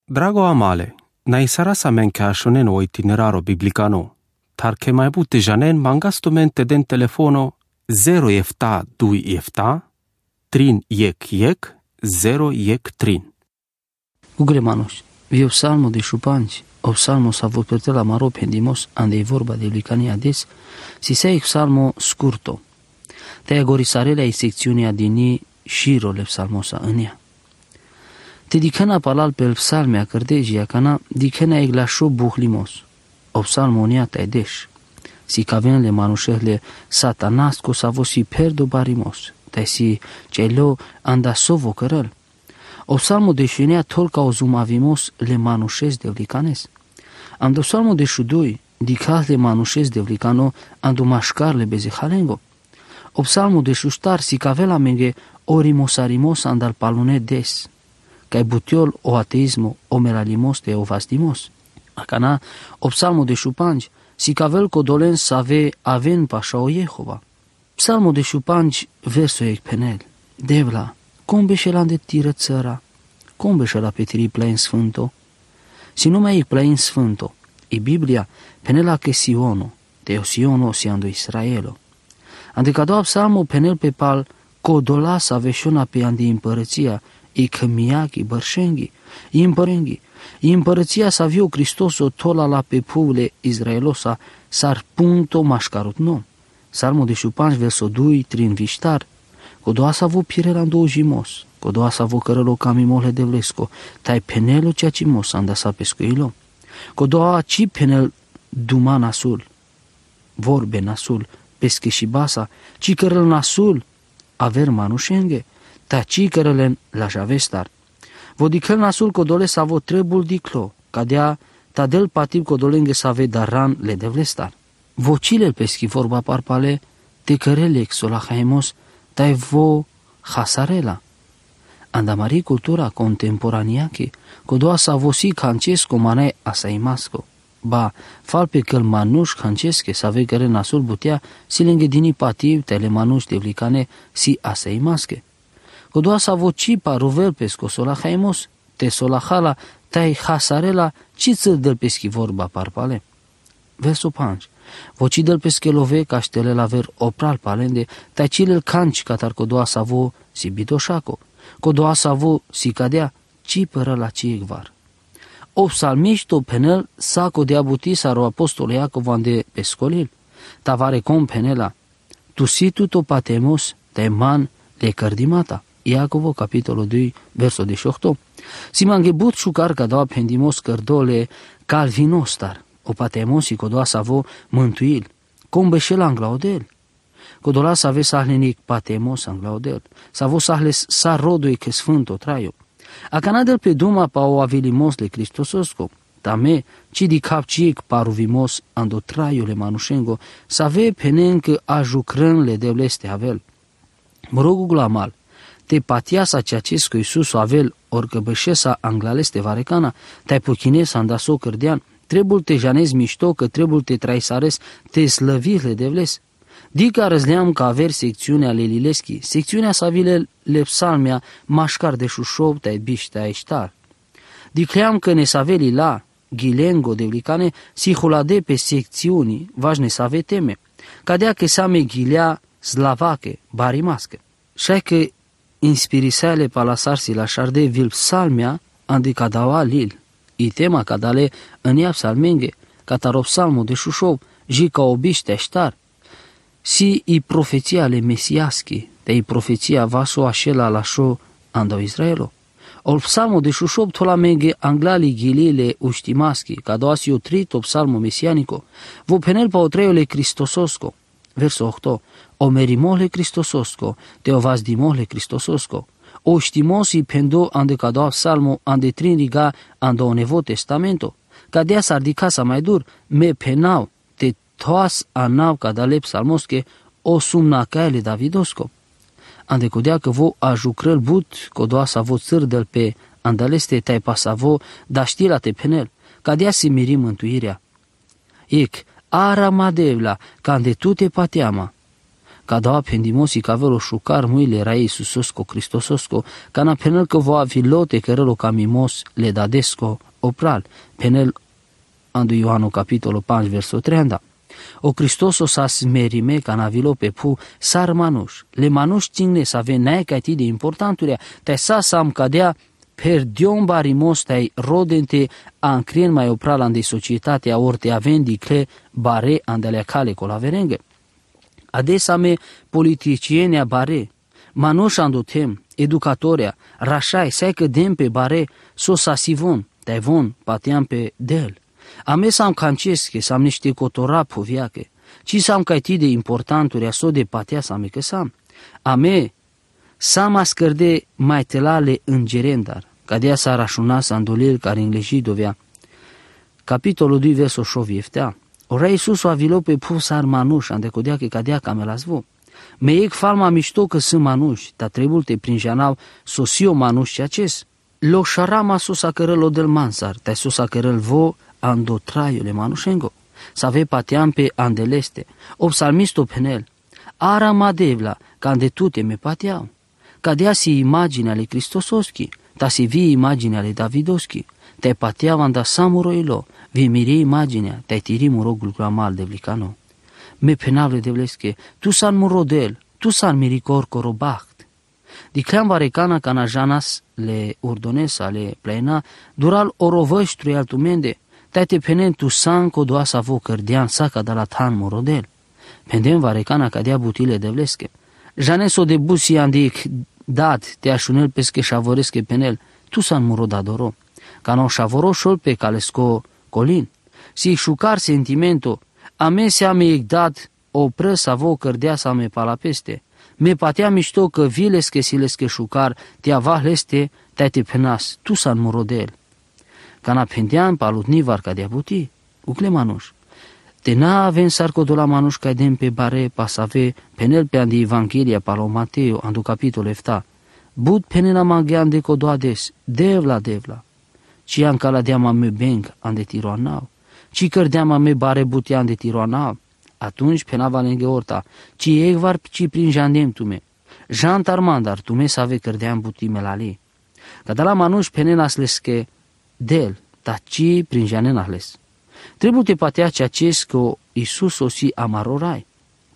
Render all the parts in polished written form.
Drago amale, na sarasa men che ashonen o itineraro biblicano, tar che mai bute janen mangasto mente den telefono 0 efta 2 efta, trin yek 0 yek trin. Ugre manuș, viu psalmo de șupanci, o psalmo s-a voperte la maro pendimos, ande e vorba de lucania des, si sei psalmo scurto. Te agorisarele ai secțiunea dini șirole psalmosa în ea. Te dicana palal pe psalmea cărdegia cana, dicana eglașo buhlimos, o psalmonia te deș. Si cavenele manușehle satanasco s-a vosi perdo barimos, te si celo andasovo cărăl. O psalmo de șinea tolca o zumavimos le manușez de vlicanes. Am do psalmo de șudui, dicas le manușez de vlicano, am do mașcar le bezehalengo. O psalmo de șuștar si cavela menge orimosarimos andal palune des. Cai butiol o ateismo o meralimos te o vastimos. Acana o psalmo de șupanci si cavel codolen save aven pașa o Jehova. Psalmo de șupanci verso ec penel. Devla, cum beșelan de tiră țăra? Cum beșela pe tiri plain sfânto? Si nu mai e plain sfânto, e Biblia penela che Siono, te o Siono si ando Israelo. Ande ca doua psalmo penel pe pal codola sa veșona pe ande împărăția, e cămiachi, bărșenghi, e împărenghi. E împărăția sa viu Cristoso tola la pe pule Israelosa sar punto mașcarut no. Salmo de șupanci verso 2 trin viștar. Codoa sa vo pireran două jimos, codoa sa vo cărălo camimole de vlesco, tai penelo cea cimos anda sa pescuilo. Codoa ci penel duma nasul, vorbe nasul, pesche și basa, ci cărăl nasul, aver manușenghe, ta ci cărălen la javestar. Vodicăl nasul codole sa vo trebul diclo, cadea tadel patib codolenghe sa ve daran le de vlestar. Vocile peschi vorba parpale, te cărele exola haemos, tai vo hasarela. Andamari cultura contemporaniache, codoa sa vosi cancesco mane asaimasco. Ba, fal pe căl manuș cancesche sa ve căre nasul butea, si lenghe dini pativ tele manuș de vlicane si asaimasche. Codoa sa voci paruvel pesco sola haimos, te sola hala, tai hasarela, ci țăl del peschi vorba parpale. Verso 5. Voci del pesche love caștele la ver opral palende, tai cilel canci catar codoa sa vo si bidoșaco, codoa sa vo si cadea, ci pără la ci egvar. O psalmișto penel sa codea butisaro apostole Iacov ande pescolil, tavare com penela, tu situ to patemos, te man le cărdimata. Iacovo, capitolul 2, verso 18. Si mangebut șucar ca doa pendimos cărdole calvinostar, o patemos i codoa sa vo mântuil, com beșel anglaudel. Codola sa ve sahlenic patemos anglaudel, sa vo sahles sa rodoi că sfânto traio. Acanadel pe duma pa o avilimos le Cristososco, tame ci di capciec paruvimos ando traiule manușengo, sa ve penencă ajucrân le devleste avel. Mă rogu glamal, te patiasa ceacesco Iisus o avel orcă bășesa anglaleste varecana, te-ai puchinesa andaso cărdean, trebul te janez mișto că trebul te traisares, te slăvile de vles. Dica răzleam ca aver secțiunea lelileschi, secțiunea sa vile le psalmea mașcar de șușov te-ai biș te-ai ștar. Dicleam că ne saveli la ghilengo de vlicane si hulade pe secțiuni, važne save teme, cadea că same ghilea slavache, barimască. Și că inspirisale palasarsi la șarde vil psalmea ande cadaua lil, i tema cadale în ea psalmenge, cataro psalmo de șușov, ji ca obiște ștar, si i profeția le mesiaschi, de i profeția vaso așela la șo andau Israelo. O psalmo de șușov tola menge anglali ghilile uștimaschi, cadoasi o trito psalmo mesianico, vo penel pa o treiole Cristososco, verso 8, o merimole Cristososco, te o vazdimole Cristososco, o știmosi pendo ande cadoa psalmo ande trin riga ande o nevo testamento, cadea s-ar dica sa mai dur, me penau, te toas anav cadale psalmosche, o sumnacaele Davidosco. Ande codea că vo ajucrăl but, codoa sa vo țârdăl pe andaleste tai pasavo, da știla te penel, cadea si miri mântuirea. Ec, ara madevla, cande tu te pateama, Cada pendimosi cavelo șucar muile rai Iisusosco Cristososco, cana penel că voa vilote cărălo camimos le dadesco opral, penel andu Ioanu capitolo 5 verso 30. O Cristoso sa smerime cana vilo pe pu sar manuș, le manuș țingne să ave nae caiti de importanturea, te sa sam cadea per dion barimos tai rodente ancrien mai opral ande societatea orte avendi cle bare andalea cale colaverenghe. Adesa me politicienea bare, manuș andotem, educatoria, rașai, sai că dem pe bare, so sa sivon, tai von, pateam pe del. Ame sam cancesche, sam niște cotora poviache, ci sam caiti de importanturea so de patea sam că sam. Ame sam ascărde mai telale îngerendar, cadea s-a rașuna s-andolil care înglejit dovea. Capitolul 2 verso șovieftea. Ora Iisus o avilo pe pus ar manuș, ande codea că cadea camelazvo. Me ec falma mișto că sunt manuș, ta trebul te prinjanau sosio manuș și acest. Lo șarama sosa cărălo del mansar, te sosa cărăl vo ando traiule manușengo. Să ave pateam pe andeleste, o psalmisto penel. Ara madevla, ca ande tute me pateau. Cadea si imaginea lui Cristososchi, ta si vii imaginea lui Davidoschi. Te pateau anda samuroilo, vi mirei imaginea, te tiri murogul gramal de vlicano. Me penavle de vlesche, tu san murodel, tu san miricor corobacht. Dicleam varecana cana janas le urdonesa le plena, dural orovăștrui altumende, te penen tu san codoasa vo cărdean saca de la tan murodel. Pendem varecana cadea butile de vlesche. Janeso de busi andic dat te așunel pesche șavoresche penel, tu san murodadoro. Cano șavoroșul pe calesco colin. Si șucar sentimento, a me se ame dat o prăsa vo cărdea sa me palapeste. Me patea mișto că vilesche silesche șucar te avahleste te penas, tu san murodel. Cana pendean palutni varca de abuti, ucle manuș. Te na aven sarcodola manuș ca dem pe bare pasave penel pe andi Evanghelia palo Mateo andu capitol efta. Bud penena mangean de codoades, devla. Ci anca la deama me beng ande tiroanau. Ci cărdeama me bare butean de tiroanau. Atunci penava lângă orta. Ci egvar ci prin jandem tume. Jant armandar tume să ave cărdeam butime la li. Cadala manuș penena slesche del, ta ci prin janen ahles. Trebuie te patea ce acest că Iisus o si amarorai.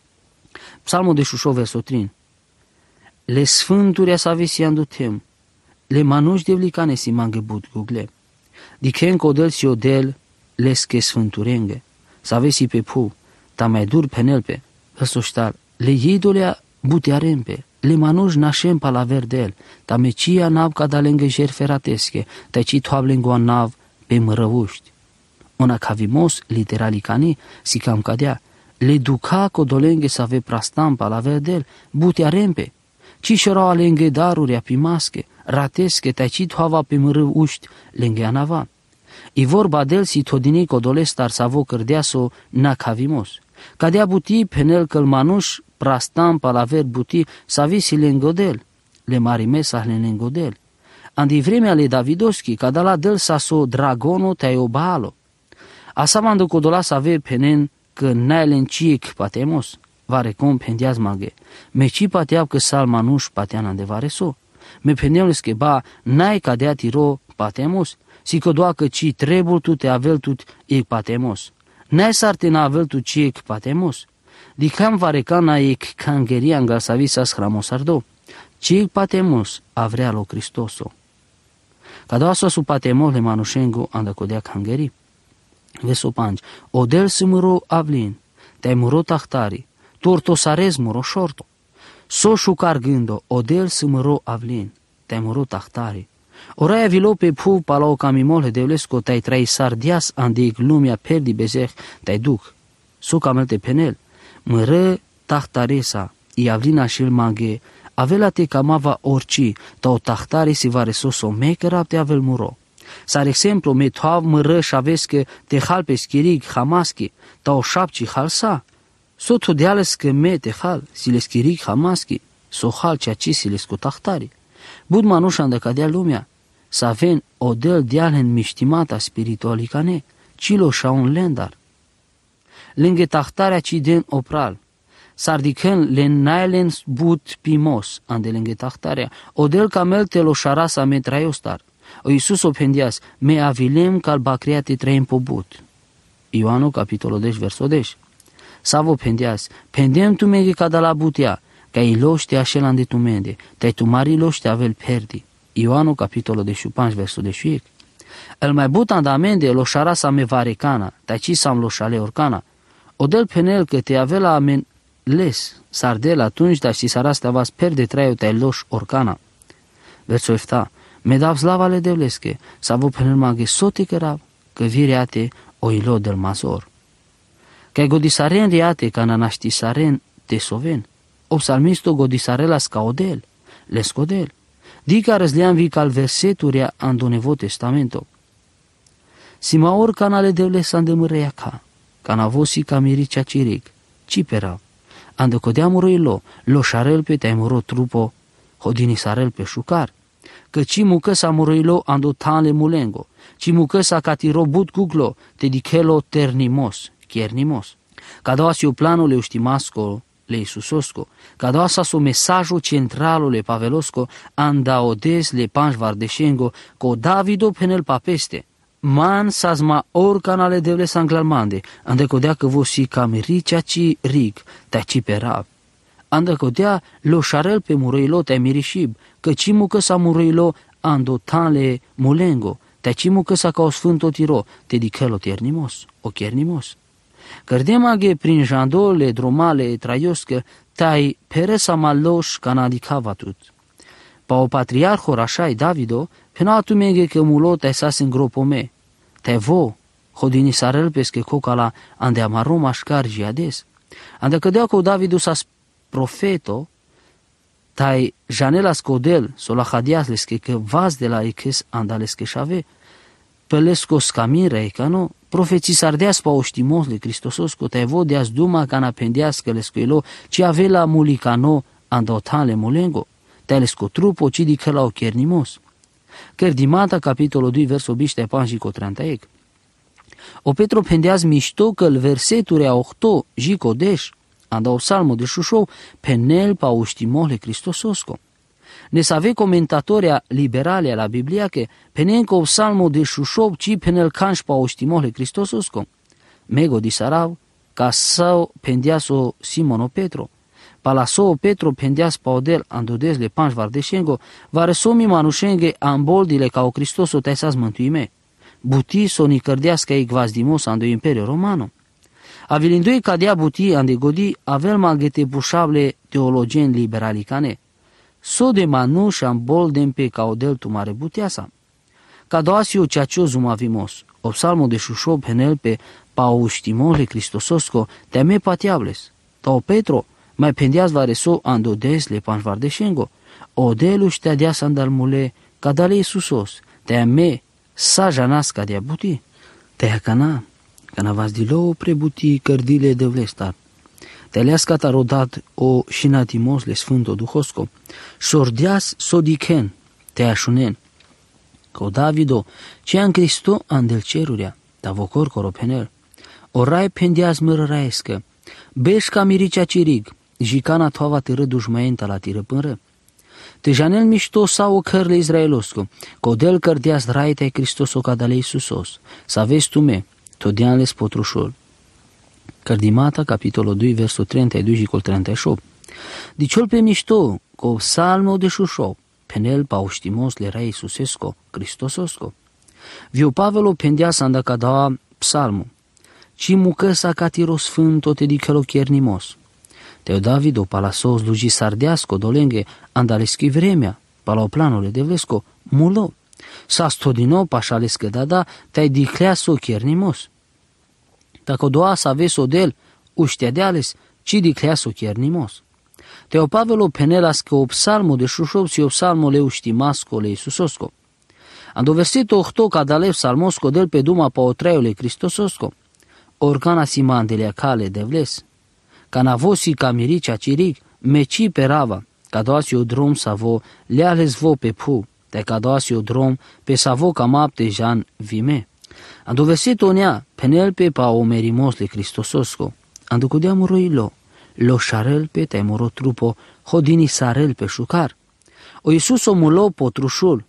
Psalmul de Șușo verso 3. Le sfânturia să avesi andutem, le manuși de vlicane si mangebut gugle. Dicen codel si odel, lesche sfânturenge, să avesi pe pu, ta mai dur penelpe, răsoștar, le idolea butearempe, le manuși nașem palaver del, ta mecia nav ca da lângă jerferatesche, ta ci toablengo nav pe mărăuști. Ona cavimos literalicani si cam cadea, le duca codolenghe să ave prastampa la verdel, butearempe, ci șerau alenghe daruri apimasche, ratesche, te ci toava pe mărău uști lânghe anava. I vorba del si todini codolestar să avo cărdeaso na cavimos. Cadea buti penel căl manuș prastampa la ver buti să avisi lengodel, le marimesa lengodel. Andi vremea le Davidoschi, cadala del sa so dragono te obalo. Asamando codola să ave penen că naelen ciec patemos, vare com pendiaz maghe. Me ci pateau că sal manuș patean andevare so. Me pendeles că ba nai cadea tiro patemos, si că doa că ci trebul tu te avel tut ec patemos. Nai sarte na avel tu ciec patemos. Dicam vare cana ec cangeria angal să visas hramosardo. Ciec patemos avrea lo Cristoso. Cada so su patemos le manușengo anda codea cangeri. Verso 5. Odel simuro avlin, te muro tahtari, tortosarez muro shorto. So șucar gândo, odel simuro avlin, te muro tahtari. Oraia vilo pe pu palau camimole de ulesco te-ai trai sardias ande glumia perdi bezeh te duc. So camelte penel, mără tahtaresa, i avlina șil maghe, avela te camava orci, ta o tahtare si va resoso mecăra te avel muro. Sar exemplu, me toav mără șavescă te hal pe schirig hamaschi, ta o șapci halsa. So to deales că me te hal, si le schirig hamaschi, so hal cea ci si le scutahtari. Bud manușa îndăcadea lumea, să aven odel dealen miștimata spiritualicane, cilo și un lendar. Lângă tahtarea ci den opral, sardiken len nailen but pimos andelenge tahtarea, odel camel te lo sharasa me traiostar. O Iisus o pendias, me avilem cal bacria te treim pobut. Ioanu capitolul 10 verso 10. Savo pendias, pendem tu mege cada la butia, ca i loște așelande tu mende, te tu mari loște avel perdi. Ioanu capitolul 15 verso 10. El mai but andamende lo sharasa me varecana, taci sam lo shale orcana. Odel penel că te avela amen les, sardel atunci, dar și saras te vas perde traiu te loș orcana. Verso 7. Me dav slavale devleske, savo penel maghe sote cărav, că vireate o ilo del mazor. Că godisaren riate ca nanaștisaren te soven, o psalmisto godisarelas ca odel, lescodel. Dica răzleam vi cal verseturia ando Nevo Testamento. Sima or canale devles andemârea ca navosi ca miricea ciric, ciperav, ando codeamuro lo șarel pe taimuro trupo, hodinisarel pe șucar, că ci mucă sa muroilo ando tanle mulengo, ci mucă sa catiro but guglo, te dichelo ternimos, chiernimos. Cadoasio planul eustimasco, le Iisusosco, cadoasa su mesajo centralo le pavelosco, anda odes le panj vardeșengo, co Davido penel papeste, man sazma or canale devle sanglalmande, ande codea că vosi camericea ci rig, te ci perav. Ande codea lo șarel pe muroilo te mirishib, că ci mucă sa muroilo ando tanle mulengo, te ci mucă sa ca o sfânto tiro, te dichelo tiernimos, o chiernimos. Cărdemaghe prin jandole dromale traioscă, tai peresa maloș canadicavatut. Pa o patriarho rașai Davido, pena atumeghe că mulo te sas în gropome, te vo, hodinisarel pesche cocala ande amaro mașcar jiades. Ande cădea cu Davido sas profeto, tai janelas codel sola hadiasleske că vas de la eches andaleske șave, pelesco scamire ecano, profeții sardeas pa oștimosle Cristososco, te vo deas duma cana pendească lescoilo, ci avela mulicano andotale molengo, te lesco trupo ci dică la ochernimos. Cerdimata capitolul 2 verso 25 30. O Petro pendeas mișto că-l verseturea 8 jico deș, anda o salmo de șușou, penel pa oștimosle Cristososco. Ne save comentatoria liberale la Biblia că penenco o salmo de șușou ci penel canș pa oștimosle Cristososco. Mego disarav ca sau pendeaso Simono Petro. Palaso Petro pendeas pa odel andodesle panș vardeșengo, va răsomi manușenghe amboldile ca o Cristoso te sas mântuime. Buti so ni cărdească ei gvazdimos ando Imperio Romano. Avilindoi cadea buti ande godi avel malghete bușable teologeni liberalicane. So de manu și amboldem pe ca odel tu mare buteasa. Ca doasio ceacio zumavimos, o psalmo de șușob penel pe pauștimole Cristososco te me patiables. Tau Petro mai pendeas vareso andodesle panvardeșengo, odelu ștea dea sandalmule ca dale Iisusos, te me sa janas ca dea buti, te cana vas dilo prebuti cărdile de vlestar. Te leasca ta rodat o șinatimos le sfânto duhosco, sordeas sodichen te așunen. Că Davido ce în Cristo andel cerurea, ta vocor coropenel, o rai pendeas mărăraescă, beșca miricea cirig, jicana toava te rădușmăenta la tiră pânră. Te janel mișto sau o cărle izraelosco, codel cărdeas rai te Cristos o cadale Iisusos, să vezi tu me, todianles potrușol. Cărdimata, capitolul 2, versul 32 și 38. Diciol pe mișto, cu salmo de șușou, penel pauștimos le rai Iisusesco, Cristososco. Viu Pavelo pendea să andacada psalmu, ci mucă sa catiro sfânto te dicelo chiernimos. Teo Davido palasos lugi sardeasco dolenghe andaleschi vremea, palaoplanule de vlesco, mulo. Sa stodino pașalescă dada, te-ai dicleaso chiernimos. Dacă doa să aveți odel, uștedeales, ci dicleaso chiernimos. Teo Pavelo penelas că o psalmo de șușov si o psalmo le uștimasco le Iisusosco. Ando versetul 8 cadalev salmosco del pe duma pa o traiule Cristososco. Orcana simandelea cale de vles. Canavosi camiricea ciric, meci pe rava, cadoasi o drom savo, leales vo pe pu, te cadoasi o drom pe savo camapte jan vime. Ando versetul nea, penel pe pa o merimos le Cristososco. Ando cudeam roilo, lo šarel pe taj moro trupo hodini sarel pe šukar. O Iisus o mulo potrușul.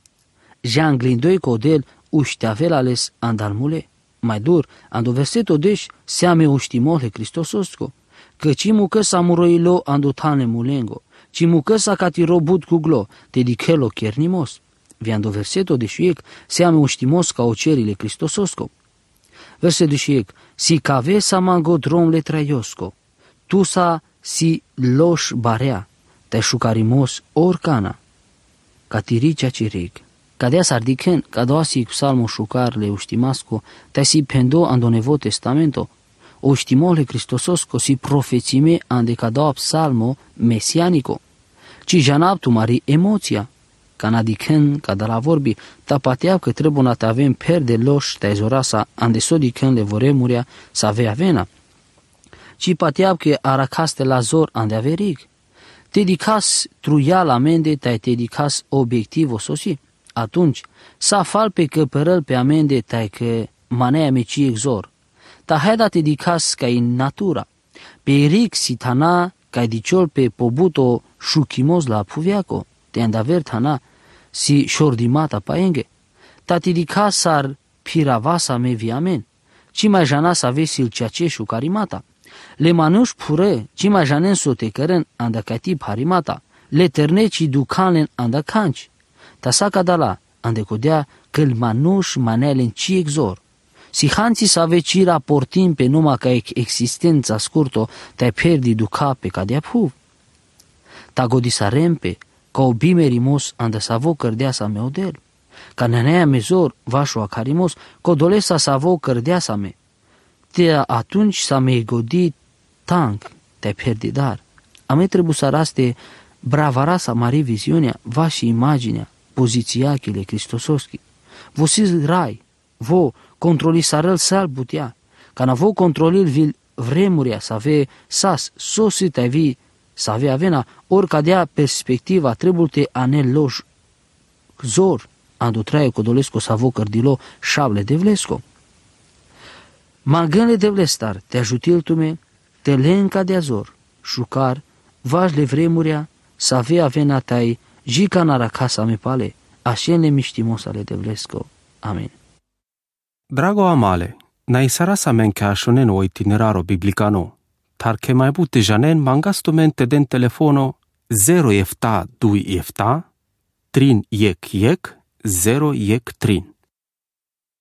Jean glindoi codel ușteavelales andalmule. Mai dur, ando verseto deș seame uștimole Cristososko. Căci mucă sa muroilo andotane mulengo. Ci mucă sa catiro bud cuglo, dedicelo chernimos. Viando verseto deșuiec seame uștimos ca ocerile Cristososko. Verset deșuiec, si cave sa mango dromle traiosco. Tu sa si loș barea, te șucarimos orcana. Catiricea cirec. Cadea sardichen, cadoasi psalmo șucar le uștimasco, te si pendo ando nevo testamento. O uștimole Cristososco si profețime ande cadoa psalmo mesianico. Ci janab tu mari emoția. Canadichen, cada la vorbi, tapateab că trebuie na te avem perde loș te zorasa ande sodichen le voremuria să avea avena. Ci pateab că aracaste la zor ande averig. Te dicas truia la mende, te dedicas obiectivo sosi. Atunci, sa fal pe căpărăl pe amende, te că manea meci exor. Ta heda te dicas ca in natura. Pe eric sitana, ca diciol pe pobuto șuchimos la puviaco. Te andaver tana, si șordimata paenge. Ta te dicas ar piravasa me viamen. Ci mai jana să avesil ceaceșu carimata. Le manuș pure, ci mai janen sote căren andacati parimata. Le terneci ducanen andacanci. Ta sa cadala andecodea că-l manuș manelen ci exor. Si hanții să ave ci raportim pe numai ca existența scurto te perdi duca pe cadea puv. Ta godisa rempe, ca o bimerimos anda savo cărdea sa meodel. Ca nenea mezor vașo acarimos, codolesa savo cărdea sa me. Te atunci sa me godi tank te perdi dar. Ame trebuie să raste bravara sa mari viziunea, va și imaginea, pozițiachile Cristososchi. Vo si rai, vo controli sarel sal butea, ca na vo controlil vil vremuria să ave sas, sosi te vi să ave avena, ori cadea perspectiva trebuie anel loș zor, andu traie codolesco să avo cărdilo șable de vlesco. Magânle de vlestar, te ajutil tume, te lenca de azor, șucar, vașle vremuria, să ave avena tai, jica nara casa me pale, așenle miștimosale de vlesco. Amin. Drago amale, na isara sa mencașonen o itineraro biblicano, tar che mai bute janen mangastumente den telefono 0 efta 2 efta, trin iec 0 iec trin.